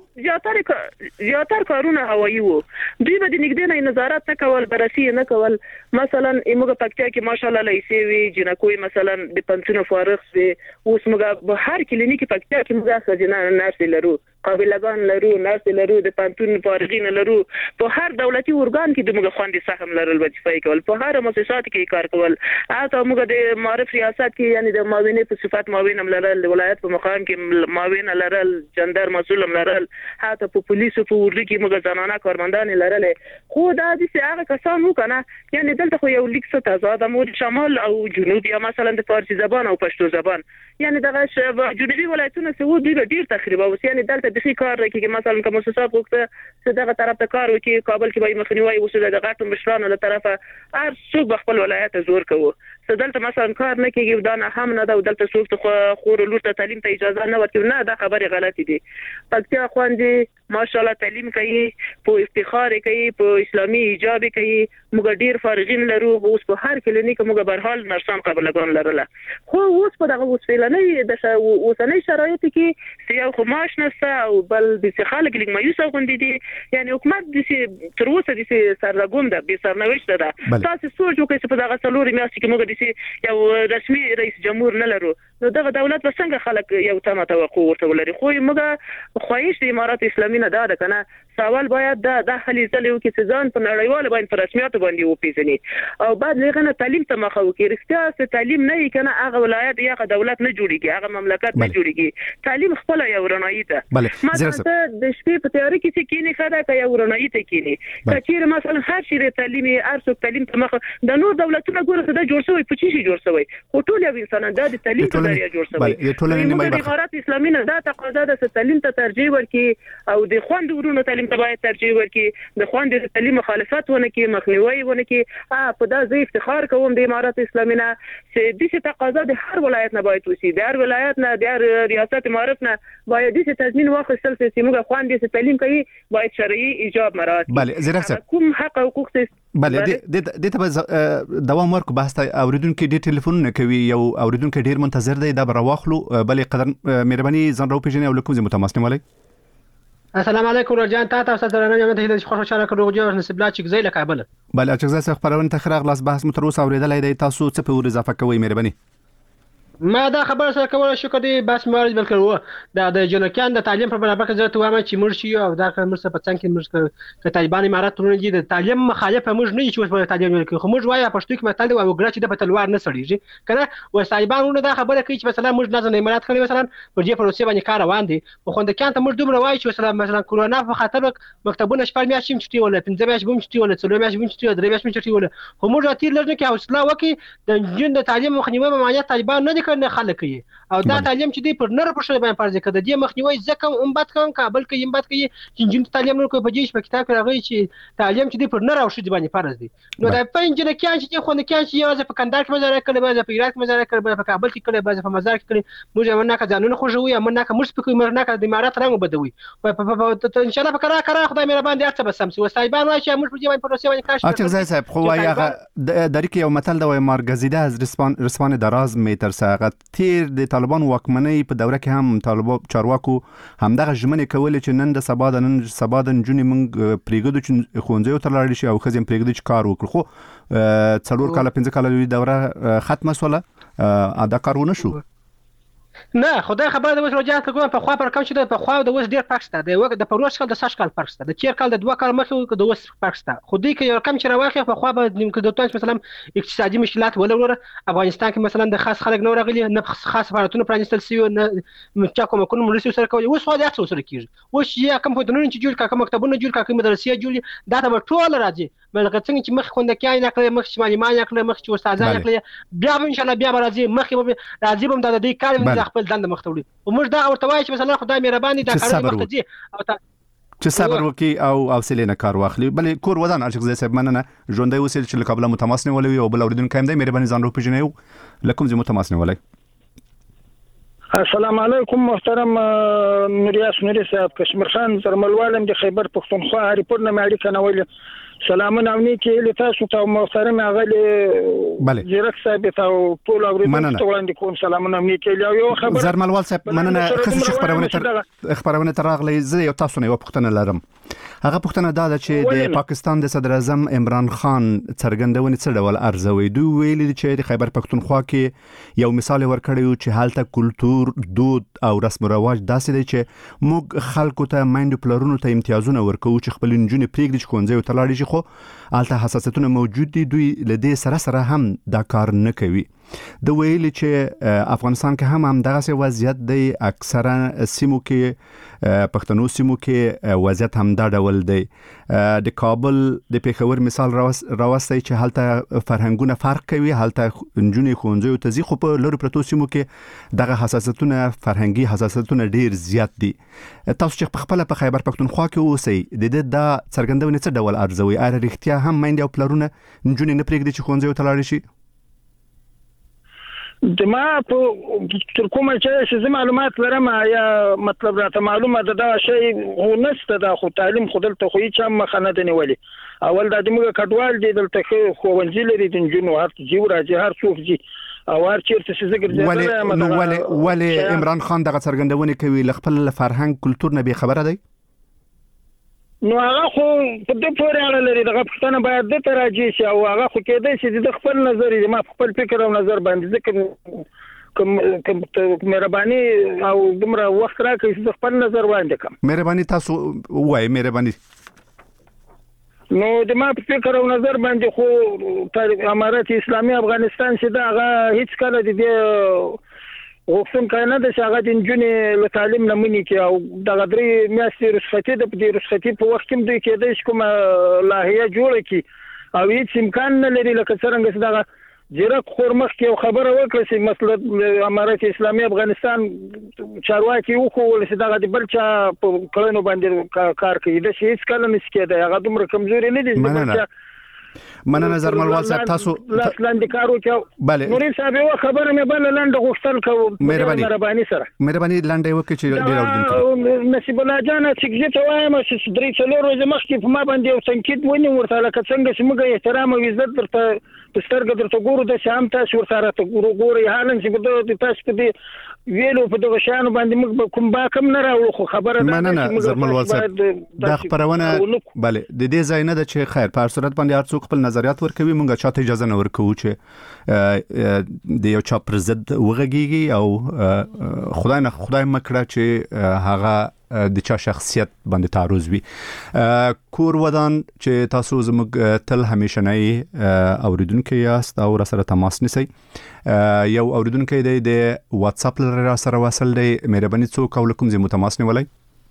زیاتر کارونه هوایی وو. دوی به د نګدې نه نظارت نه کول، بررسي نه کول. مثلا موږ پکتیا کې ماشاءالله لیسې وی جنکوي مثلا د پنځونو فارغ وي، اوس موږ به هر کلینیک پکتیا کې موږ خزینه نرس لرو، قابلګان لرو، نرس لرو، د پنځون فارغین لرو. په هر دولتي ارګان کې د موږ خوندې سهم لرل وظیفه کول، په هر مؤسسات کې کار کول. اته موږ د معرف ریاست کې یعنی د معاونې په صفات معاون لرل، ولایت په مقام کې معاون لرل، جندر مسؤل لرل، حتی په پولیسو په ورډ کې موږ زنانه کارمندان لرل. خو دا د هغه کسان وو کنه یعنی دلته خو یو لیک څه تضاد مو شمال او جنوب یا مثلا د فارسی زبان او پښتو زبان یعنی دغه جنوبي ولایتونه سو دوی ډیر تخریب او یعنی دلته د کار کوي مثلا کوم مؤسسات وکړه چې دغه طرف ته کار وکړي، کابل کې به مخنیوي وسو د غټو مشرانو له طرفه هر څوک خپل ولایت زور کوي. دلته مثلا کار نه کیږي دا نه هم نه دا دلته څوک خور لور ته تعلیم ته اجازه نه ورکوي، نه دا خبره غلطی دي. پکتیا خوندې ماشاءالله تعلیم کوي، په افتخار کوي، په اسلامي ایجاب کوي. موږ ډیر فارغین لرو، اوس په هر کلینیک موږ برحال نرسان قابلګان لرل. خو اوس په دغه وسیلنې د اوسنۍ شرایط کې یو خماش نشته او بل د خلک لیک مایوسه غوندې دي. یعنی حکومت د تر اوسه د سرلګون ده، به سرنوشت ده. تاسو سوچ وکړئ چې په دغه څلوري میاشتې کې موږ یو رسمي رئیس جمهور نه لرو، نو دغه دولت به څنګه خلک یو تمه توقع ورته ولري. خو موږ خواهش د امارات اسلامي نه ده کنه سوال باید د هلي ځلو کې ځان په نړیواله باندې په رسمیت باندې وپیژني او بعد لغنه تعلیم ته مخه وکړي. رښتیا چې تعلیم نه کنه هغه ولایت یا دولت نه جوړیږي، هغه مملکت نه جوړیږي. تعلیم خپل یو رڼایي ده. مثلا د شپې په تیاری کې کینی خدا ته یو رڼایي ته کینی کچیر مثلا هر شي تعلیمي ارسو تعلیم ته مخه د نور دولتونو ګوره د جوړ شوی پچی شي جوړ شوی خو ټول یو انسانان د تعلیم ته لري جوړ شوی. امارات اسلامي نه دا تقاضا ده چې تعلیم ته ترجیح ورکړي او د خوند ورونو تعلیم ته باید ترجیح ورکړي، د خوند د تعلیم مخالفت ونه کړي، مخنیوي ونه کړي. په دا زه افتخار کوم د امارات اسلامي نه چې د تقاضا د هر ولایت نه باید وسی، د هر ولایت نه د هر ریاست معرف نه باید د تضمین واخیستل چې موږ خوند د تعلیم کوي باید شرعي ایجاب مراعات. بله زیرکسه کوم حق او حقوق بله د ته دوام ورکو بحث ته اوریدونکو ډیر ټلیفون کوي، یو اوریدونکو ډیر منتظر دی دا براواخلو. بلې قدر مهرباني ځان راو پیژنې او لکم زه متماسنم علی. السلام علیکم رجان تاسو سره نن یمه ته خوشاله کړو چې نسب لا چې زیله کابل. بله چې زه خبرونه ته خراغ لاس بحث متروس اوریدلای دی، تاسو څه په ور اضافه کوئ مهرباني؟ ما دا خبره سره کوله شو کدي بس مارج بلکې و د جنکیان د تعلیم په برابر کې زه وایم چې مرشي او دا مرسته په څنګه کې مرسته ک طالبان امارات ترونه دي د تعلیم مخالفه موږ نه چې په تعلیم کې خو موږ وایو پښتو کې متل او ګرچ د پتلوار نه سړيږي کنه و طالبانونه دا خبره کوي چې مثلا موږ نه امارات کړي مثلا پر دې پروسه باندې کار روان دي خو خوندکان ته موږ دومره وایو چې مثلا کرونا په خاطر مکتبونه شپږ میاشتې چټي ولا 15 میاشتې چټي ولا 3 میاشتې چټي ولا 3 میاشتې چټي ولا خو موږ اتیر لږ کې حوصله وکي د جن د تعلیم مخنیوي ممانعت طالبان نه دي کړنه خلک کوي او دا تعلیم چې دی پر نر په شوی باندې فرض کړه د مخنیوي ځکه هم بد کړه کابل کې هم بد کوي چې جن تعلیم نور کوي په دې په کتاب کې راغلی چې تعلیم چې دی پر نر او شې باندې فرض دی نو دا پنځه نه کېان چې خو نه کېان چې یوازې په کندهار کې مزار کړي بعضه په عراق مزار کړي په کابل کې کړي بعضه په مزار کې کړي موږ هم نه کا ځانونه خوشوي هم نه کا مرس په کوم نه کا د امارات رنګ بدوي په ان شاء الله په کرا خدای مهربان دي اته بسم سو سایبان وای چې موږ په دې باندې پروسه باندې کاش اچھا زای صاحب خو هغه د ریک یو متل د مارګزیده از رسوان دراز میتر ساغت تیر د طالبان واکمنۍ په دوره کې هم طالبان چارواکو همدغه ژمنې کولې چې نن د سبا د جنونی موږ پریګدو چې خونځو ته لاړ شي او خزم پریګدو چې کار وکړو خو څلور کاله 15 کاله دوره ختمه سوله دا کارونه شو نه خدای خبر د وسلوجات کوم په خوا پر کوم چې په خوا د وس ډیر فرق شته د پروش کال د 6 کال فرق شته د 4 کال د 2 کال مخکې د وس فرق شته خو دې کې یو کم چې راوخی په خوا به د توګه مثلا اقتصادي مشکلات ولور افغانستان کې مثلا د خاص خلک نو راغلي نه خاص سفارتونه پرانستل سی نه چا کوم کوم مرسي سره کوي وس خو د اکثر کیږي وس یا کوم په دنونو چې جوړ کا کوم مکتبونه جوړ کا کوم مدرسې جوړ دا ته ټول راځي ملګری څنګه چې مخ خوند کې نه کړی مخ شمالي ما نه کړی مخ چې استادان کړی بیا ان شاء الله بیا راځي مخ راځي بم د دې کار من خپل دند مختوړي ومش دا ورته وایي چې مثلا خدای مهرباني دا کار وخت دي او چې صبر وکي او حوصله نه کار واخلي بلې کور ودان ارشق زې سب مننه ژوندۍ وسیل چې لقبله متماسنه ولوي او بل اوریدونکو هم د مهرباني ځان رو پېژنیو لکم زې متماسنه ولای السلام علیکم محترم نوریاس نوری صاحب کشمیر خان زرملوالم د خیبر پختونخوا هریپور نه ماړي کنه سلامونه او نیکی له تاسو ته محترم اغلی زیرک صاحب ته ټول اوریدونکو وړاندې کوم سلامونه او نیکی یو خبر زرملوال صاحب مننه خصوصي خبرونه تر راغلی زه یو تاسو نه یو پښتنه لرم هغه پښتنه دا ده چې د پاکستان د صدر اعظم عمران خان څرګندونې څه ډول ارزوي دوی ویلي چې د خیبر پختونخوا کې یو مثال ورکړی چې حالت کلچر دود او رسم او رواج داسې دی چې موږ خلکو ته مایند پلرونو ته امتیازونه ورکوو چې خپل نجونې پریږدي چې ښوونځي ته لاړ شي خو الته حساسیتونه موجود دي دوی لدې سره هم دا کار نه کوي د ویلي چې افغانستان کې هم دغه وضعیت دی اکثرا سیمو کې پښتنو سیمو کې وضعیت هم دا ډول دی د کابل د پیښور مثال راوستي چې حالته فرهنګونه فرق کوي حالته نجونې ښوونځي ته ځي خو په لوري پروتو سیمو کې دغه حساسیتونه فرهنګي حساسیتونه ډیر زیات دي تاسو چې خپل په خیبر پختونخوا کې اوسئ د دې د څرګندونې څه ډول ارزوي اره رښتیا هم مایند او پلرونه نجونې نه پرېږدي چې ښوونځي ته لاړ شي د ما په تر کومه چې معلومات لرم یا مطلب راته معلومه ده دا شی هو نشته دا خو تعلیم خو دلته خو هیڅ هم مخه نه دی نیولي اول د موږ کډوال دي دلته ښوونځي لري د نجونو هر جیو راځي هر څوک دي او هر چیرته چې زګر ولی عمران خان دغه څرګندونه کوي خپل فرهنګ کلچر نه به خبره دی نو هغه خو په دې پورې اړه لري دغه پښتنه باید د تراجي شي او هغه خو کېدای شي د خپل نظر دی ما خپل فکر او نظر باندې ځکه کوم مهرباني او دومره وخت راکړي چې خپل نظر باندې کوم مهرباني تاسو وای مهرباني نو د ما فکر او نظر باندې خو امارات اسلامي افغانستان چې دا هغه هیڅ کله د غوښتن کنه د شاګرد انجنونی له تعلیم نمونې کې او د غدري میاشتې رخصتي د دې رخصتي په وخت کې دوی کېدای شي کوم لاهیه جوړه کی او هیڅ امکان نه لري لکه څنګه چې دا جرق خورمخ کې خبره وکړه چې مسله امارات اسلامي افغانستان چارواکي وکول چې دا د بلچا په کلونو باندې کار کوي د هیڅ کله نس کېده هغه دومره کمزوري نه دي مننه زرملوال صاحب تاسو لاس لاندې کارو کې نوري صاحب یو خبره مې بل لاندې غوښتل کوم مهرباني سره مهرباني لاندې وکړي چې ډیر اوریدونکو نصیب الله جان چې ته وایم چې درې څلور ورځې مخکې په ما باندې یو تنقید ونی ورته لکه څنګه چې موږ احترام او عزت درته سترګې درته ګورو د شام تاسو ورته ګوري حالن چې د تاسو په دې ویلو په دغه شان باندې موږ کوم باکم نه راو خو خبره ده مننه زرملوال صاحب د خبرونه bale د دې ځای نه د چې خیر په صورت باندې هر څوک خپل نظریات ورکوي موږ چاته اجازه نه ورکوو چې د یو چا پر ضد وغږیږي او خدای مکړه چې هغه د چا شخصیت باندې تعرض وي کور ودان چې تاسو زموږ تل همیشنۍ اوریدونکو یاست او سره تماس نیسئ یو اوریدونکو د واتس اپ لپاره سره وصل دی مهرباني څوک او کوم زموږ تماس نیولای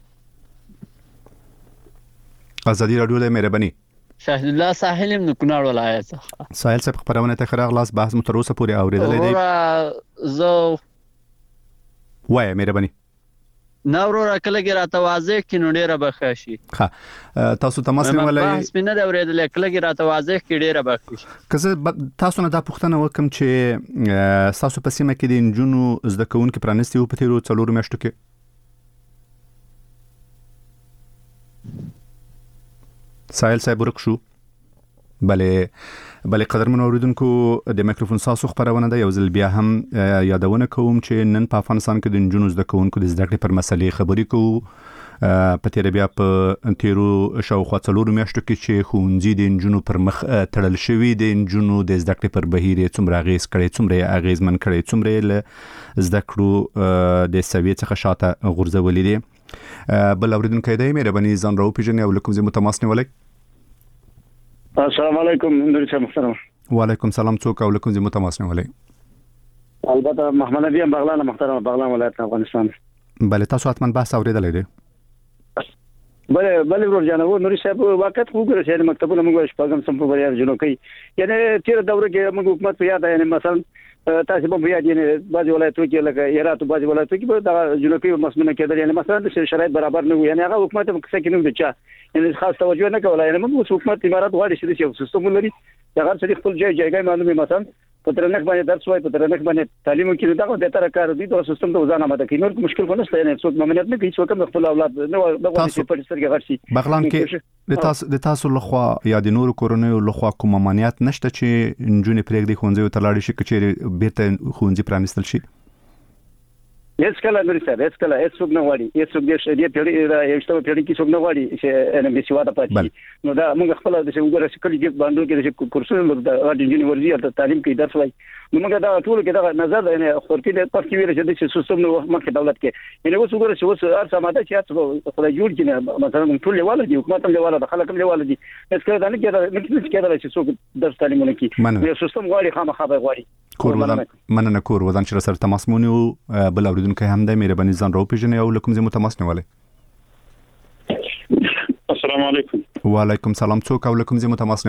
ازادي رادیو د مهرباني شاهد الله ساحل من کونړ ولایت څخه ساحل صاحب خبرونه ته خراغلاس بحث متروسه پورې اوریدلې دی زه وای مهرباني نورو کلګی راته واضح کینو ډیره بخښي ها تاسو تماس نیولای بحث نه دا اوریدل کلګی راته واضح کی ډیره بخښي کزه تاسو نه دا پوښتنه وکم چې تاسو په سیمه کې د انجونو زده کوونکو پرانستي او په تیرو 4 میاشتو کې ساحل صاحب ورکشو بله قدرمن اوریدونکو د میکروفون ساسو خبرونه ده یو ځل بیا هم یادونه کوم چې نن په افغانستان کې د انجونو زده کوونکو د زده کړې پر مسلې خبرې کوو په تیر بیا په تیرو شاوخوا 4 میاشتو کې چې ښوونځي د انجونو پر مخ تړل شوي د انجونو د زده کړې پر بهیر څومره اغیز کړي څومره اغیزمن کړي څومره له زده کړو د سوي څخه شاته غورځولې دي بل اوریدونکو دی مهرباني ځان راو پیژنې او لکم زه متماسنه ولای السلام علیکم نور شه محترم وعلیکم سلام څوک او لکم زه متماسنه ولای البته محمد نبی بغلان محترم بغلان ولایت افغانستان بله تاسو حتما بحث اوریدلای دی بله ورور جانو نوري صاحب وخت وګورئ چې مکتبونه موږ شپږم سم په بریار جنو کوي یعنی تیر دوره کې موږ حکومت په یاد یعنی مثلا تاسو په یاد یعنی بعض ولایتونو کې لکه هرات بعض ولایتونو کې د جنو کې مسمونه کېدل یعنی مثلا د شرایط برابر نه وي یعنی هغه حکومت هم څه کې نه دي یعنی خاص توجه نه کوله یعنی موږ حکومت امارات غواړي چې د سیستم لري هغه څه خپل ځای معلومه مثلا په ترنګ باندې درس وای په ترنګ باندې تعلیم کې دغه د تر کار دي د سیستم د وزانه ماده کې نور کوم مشکل نه یعنی څوک ممنوعیت نه کوي څوک خپل اولاد نه دغه چې په سترګې غړسي بغلان کې د تاسو لخوا یا د نور کورونو لخوا کوم ممنوعیت نشته چې انجونې پرېږدي ښوونځي ته لاړ شي چې بیرته ښوونځي پرانیستل شي هیڅ کله نور څه هیڅ کله هیڅ څوک نه وایي هیڅ څوک دې پیړې یوشته پیړې کې څوک نه وایي چې ان بي سي واده پاتې نو دا موږ خپل د وګړو چې کلی کې باندې کې کورسونه د یونیورسيټي د تعلیم کې درس وایي نو موږ دا ټول کې دا نظر نه خورتي د پخې ویل چې د سیستم نو مخکې دولت کې یعنی اوس وګورئ چې اوس هر سماده چې تاسو خدای جوړ کړي مثلا ټول لیواله دي حکومت هم لیواله د خلک هم لیواله دي هیڅ کله دا نه کېدل چې څوک درس تعلیمونه کوي نو سیستم غواړي خامخا غواړي کور ودان کور ودان چې سره تماس مونږ بل اوریدونکو هم د مهرباني ځان راو پیژنې او لکم زه متماسنه ولې السلام علیکم وعلیکم سلام څوک او لکم زه متماسنه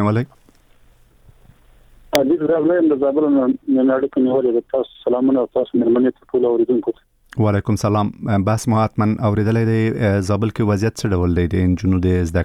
ولې حدیث راغلی د زابل نه نړۍ کې نیولې تاسو سلامونه تاسو مېرمنې ته ټول اوریدونکو وعلیکم سلام بس ما حتما اوریدلې دی زابل کې وضعیت څه ډول دی د انجونو د زده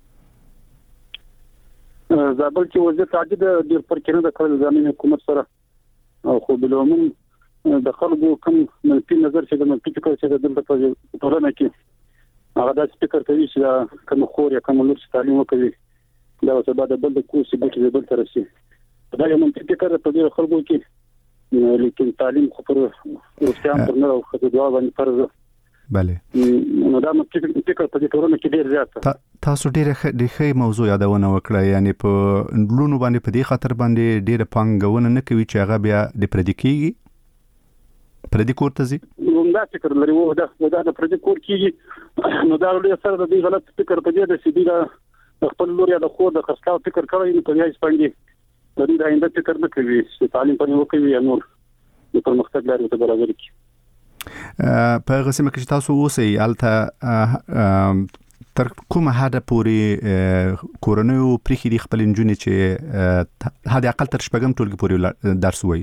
کړې زابل کې وضعیت عادي د ډیر پر کې نه د کړل ځانې حکومت سره خو بلومن د خلکو کوم منفي نظر چې د منفي فکر چې د دلته په ټولنه کې هغه د فکر کوي چې کوم خور یا کوم لور تعلیم وکړي دا څه بعد بل د کوڅې د بل تر شي دا یو منفي فکر په دې خلکو کې لیکن تعلیم خو پر روسیان پر نه او خدای دعا باندې فرض بله نو دا منفي فکر په دې ټولنه کې ډیر زیات تاسو ډیره ښه موضوع یادونه وکړه یعنی په لونو باندې په دې خاطر باندې ډیره پانګونه نه کوي چې هغه بیا د پردي کیږي پردي کور ته ځي نو دا فکر لري وو دا د پردي کور کیږي نو دا له سره د دې غلط فکر په دې د سیدی د خپل لور یا د خور د خرڅلاو فکر کوي نو په یې سپنګي د دې آینده فکر نه کوي چې تعلیم پنځه وکوي یا نور د پرمختګ لارې ته برابر کړي په غسمه کې تاسو اوسئ الته تر کومه حد پورې کورونو پرېخي د خپل انجونې چې حد اقل تر شپږم ټولګي پورې درس وایي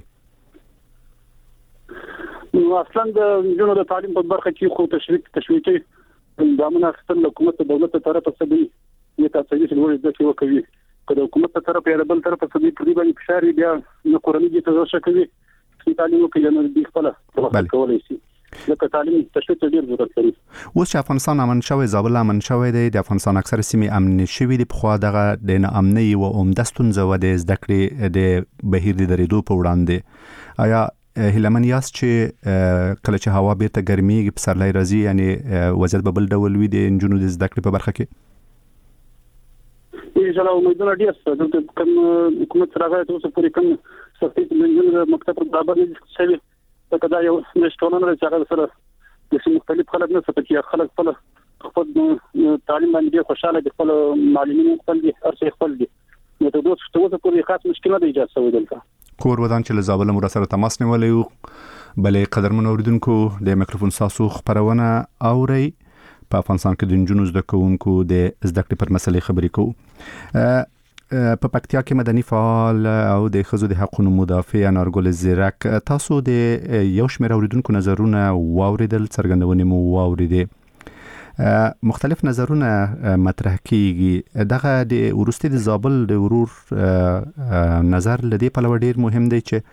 نو اصلا د انجونو د تعلیم په برخه کې خو تشویقي ګامونه اخیستل حکومت د دولت طرفه څخه دي یو تاسو چې لوړ زده کړې وکوي که د حکومت طرف یا بل طرف څخه په دې باندې فشار بیا نو کورنۍ دې ته ځکه کوي چې تعلیم وکړي نو دې خپل کولای شي لکه تعلیم تشویق ډیر ضرورت لري اوس چې افغانستان امن شوی زابل امن شوی دی د افغانستان اکثر سیمې امن شوی دی په خوا دغه د امنۍ او عمده ستونزه و د زده کړې د بهیر د درېدو په وړاندې آیا هیلمن یاست چې کله چې هوا بیرته ګرمیږي په سرلای راځي یعنی وضعیت به بل ډول وي د انجونو د زده کړې په برخه کې ان شاء الله امیدونه ډیر څه د کوم حکومت راغلی تاسو پورې کوم سختي د مکتب برابر نه شي دا دا یو نشټونه چې هغه سره د مختلف خلک نه څه کې خلک خپل تعلیم باندې خوشاله دي خپل معلمین خپل دي ارڅ خپل دي نو د دوه څه پورې خاص مشکل نه دی اجازه ودلته کور ودان چې زابل مر سره تماس نیولې بلې قدرمن اوریدونکو د میکروفون ساسو خبرونه اوري په افغانستان کې د انجونو زده کوونکو د زده کړې پر مسلې خبرې کوو په پکتیا کې مدني فعال او د ښځو د حقوقو مدافع انارګل زیرک تاسو د یو شمېر اوریدونکو نظرونه واوریدل څرګندونې مو واوریدې مختلف نظرونه مطرح کیږي دغه د ورستي د زابل د ورور نظر لدی په لور ډیر مهم دی چې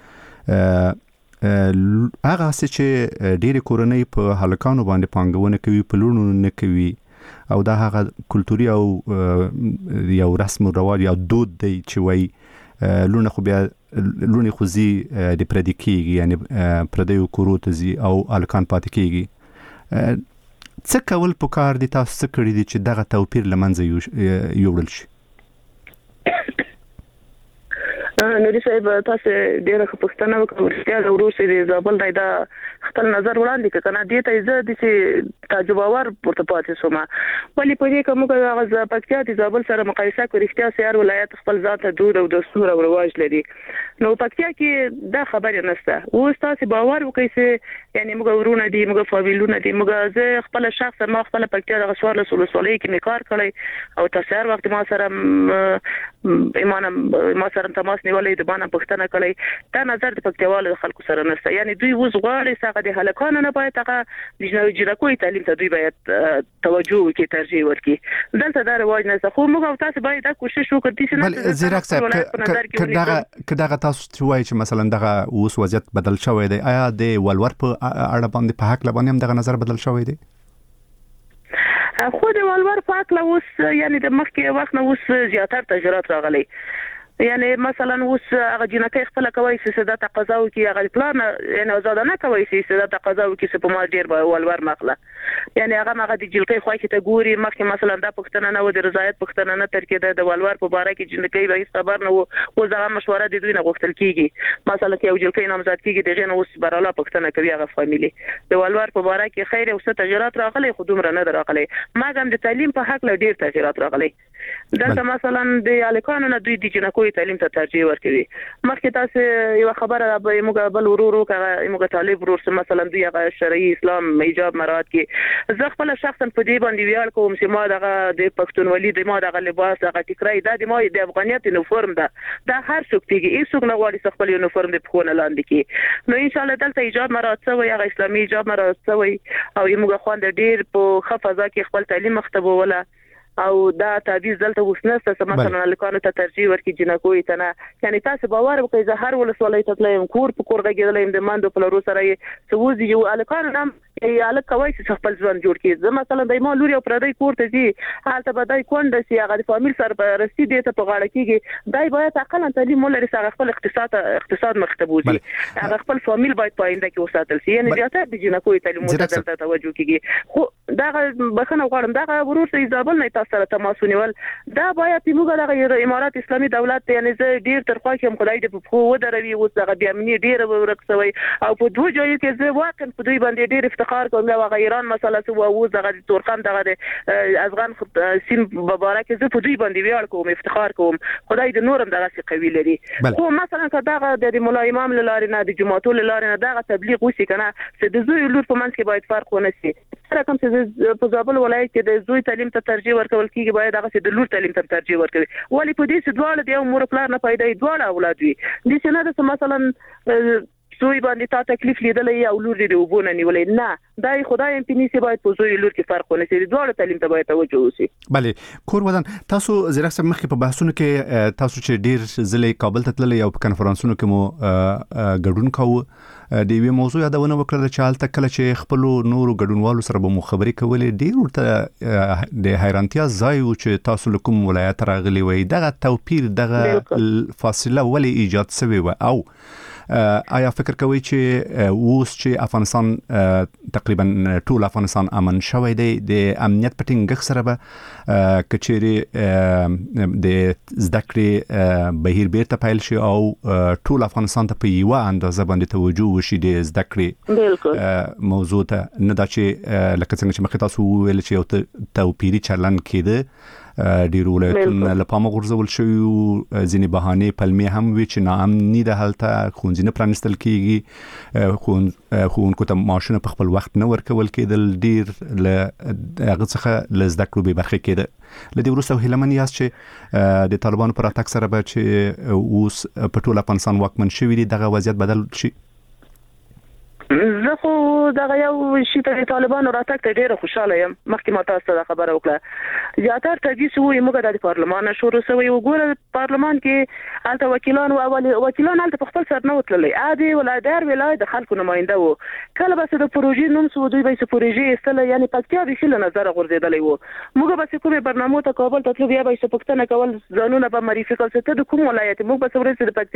هغه چې ډیر کورنۍ په هلکانو باندې پانګونه کوي په لونو نه کوي او دا هغه کلتوري او یو رسم او رواج او دود دی چې وای لونه خو بیا لونه خو زی د پردي کیږي یعنی پردیو کورو ته زی او هلکان پاتې کیږي څه کول پکار دي تاسو څه کړی دي چې دغه توپیر لمنځه یوړل شي؟ نوري صاحب تاسو ډیره پښتنه وکړه د وروسته د زابل دا خپل نظر وړاندې کړه دې ته زه د تعجب اور پورته پاتې سوم ولی په دې کوم غزا پکتیا د زابل سره مقایسه کوي اختیار سیار ولایت خپل ذات دود او دستور او رواج لري نو پکتیا کې دا خبره نشته او تاسو باور وکړئ چې یعنی موږ ورونه دي موږ فامیلونه دي موږ زه خپل شخص ما خپل پکتیا د غسوار له سولې کې میکار کړی او تاسو هر وخت ما سره ما سره تماس نیولې د باندې پښتنه کړی دا نظر د پکتیوالو خلکو سره نشته یعنی دوی وز غواړي څنګه د هلکانو نه باید هغه د جنکوي تعلیم ته دوی باید توجه وکړي ترجیح ورکړي دلته دا رواج نه خو موږ تاسو باید دا کوشش وکړو چې بل زیرک صاحب کداغه تاسو وایي چې مثلا دغه اوس وضعیت بدل شوی دی آیا د ولور په اړه باندې په حق لبانې هم دغه نظر بدل شوی دی؟ خو د ولور په حق اوس یعنی د مخکې وخت نه اوس زیاتره تجربات راغلي یعنی مثلا اوس هغه جنکه خپل کوي چې دا تقاضا وکي هغه پلان یعنی آزادانه کوي چې دا تقاضا وکي چې په ما ډیر ولور مخله یعنی هغه د جلکې خوای کې ته ګوري مخکې مثلا دا پښتنه نه و د رضایت پښتنه نه تر کې د ولور په باره کې جنکې به خبر نه و زغه مشوره د دوی نه غوښتل کیږي مثلا کې یو جلکې نامزد کیږي دغه نو اوس براله پښتنه کوي هغه فامیلی د ولور په باره کې خیر او ست تجربات راغلي خو دومره نه راغلي ماګم د تعلیم په حق له ډیر تجربات راغلي دا مثلا د الکانو نه دوی د جنکو تعلیم ته ترجیح ورکوي مخکې تاسو یو خبره به موږ بل ورورو کړه موږ طالب ورور سره مثلا دوی هغه شرعي اسلام ایجاب مراد کې زه خپل شخصا په دې باندې ویاړ کوم چې ما دغه د پښتونولي د ما دغه لباس دغه ټیکرای د ما د افغانیت یونیفورم ده هر څوک پیږي هیڅ څوک نه غواړي خپل یونیفورم د پخونه لاندې کې نو ان شاء الله دلته ایجاب مراد شوی هغه اسلامي ایجاب مراد شوی او موږ خوند ډیر په خفضه کې خپل تعلیم مختبوله او دا تعویض دلته وسنسته چې مثلا لکانو ته ترجیح ورکړي جنکوي ته نه یعنی تاسو باور وکړئ زه هر ولسوالۍ ته تلم کور په کور غږیدلم د ماندو په لورو سره چې وځي یو الکانو نام الک کوي چې خپل ځوان جوړ کړي زه مثلا د ما لوري او پردی کور ته ځي حالت به دای کونډ سي هغه فامیل سره په رسي دي ته په غاړه کېږي دای باید اقل تعلیم ولري سره خپل اقتصاد مختبوزي هغه خپل فامیل باید پاینده کې وساتل سي یعنی زیاته د جنکوي تعلیم ته توجه کیږي خو دا بخنه غواړم دا ورور سي زابل نه سره تماس ونیول دا باید موږ د امارات اسلامي دولت یعنی زه ډیر تر خوا کې خدای دې په خو ودروي او څنګه بیا منی ډیر ورکسوي او په دوه ځایو کې زه واقعا په دوی باندې ډیر افتخار کوم او ایران مسله سو او دغه تورخم دغه افغان سیم مبارک زه په دوی باندې ویاړ کوم افتخار کوم خدای دې نورم دغه څه قوي لري خو مثلا کداغه د مولا امام لاره نه د جمعتو لاره نه دغه تبلیغ وسی کنه چې د زوی لور په منځ کې باید فرق ونه شي رقم چې په زابل ولایت کې د زوی تعلیم ته ترجیح ورکول کیږي باید هغه د لور تعلیم ته ترجیح ورکوي ولی په دې چې دواړه د یو مور پلار نه پیدا دواړه اولاد وي د څه نه د مثلا زوی باندې تا تکلیف لیدلې او لور دې وبونه نیولې نه دای خدای هم پینې باید په زوی لور کې فرق ونه شي دواړه تعلیم ته باید توجه وشي بله کور ودان تاسو زیرک سم مخکې په بحثونو کې تاسو چې ډیر ځلې کابل ته تللی او په کنفرانسونو کې مو ګډون کوو د یوې موضوع یادونه وکړه چې حالت کله چې خپل نورو ګډونوالو سره به مو خبرې کولې ډیر ورته د حیرانتیا ځای و چې تاسو کوم ولایت راغلي وي دغه توپیر دغه فاصله ولې ایجاد شوی و او آیا فکر کوي چې اوس چې افغانستان تقریبا ټول افغانستان امن شوی دی د امنیت په ټینګښت سره به کچېری د زده کړې بهیر بیرته پیل شي او ټول افغانستان ته په یو اندازه باندې توجه وشي د زده کړې موضوع ته نه دا چې لکه څنګه چې مخکې تاسو ویل چې یو توپیری چلن کېده ډیر ولایتونه له پامه غورځول شوي ځینې بهانې پلمې هم وي چې ناامني ده هلته ښوونځي نه پرانیستل کېږي ښوونکو ته معاشونه په خپل وخت نه ورکول کېدل ډیر له هغه څخه له زده کړو بې برخې کېده له دې وروسته هیلهمن یاست چې د طالبانو په راتګ سره به چې اوس په ټول افغانستان واکمن شوي دي دغه وضعیت بدل شي زه خو دغه یو شي ته طالبانو راتګ ته ډیره خوشاله یم مخکې ما تاسو ته خبره وکړه زیاتره تدریس وي موږ د پارلمان شروع شوی وګوره پارلمان کې الته وکیلان او وکیلان الته په خپل سر نه وتللی عادي ولادار ولایت د خلکو نماینده وو کله به د پروژې نوم سو دوی به پروژې استل یعنی پکتیا به خل نظر غورځیدلی وو موږ به کومه برنامه ته کابل ته تلو بیا به پښتنه کول ځانونه به معرفي کول څه د کوم ولایت موږ به څورې د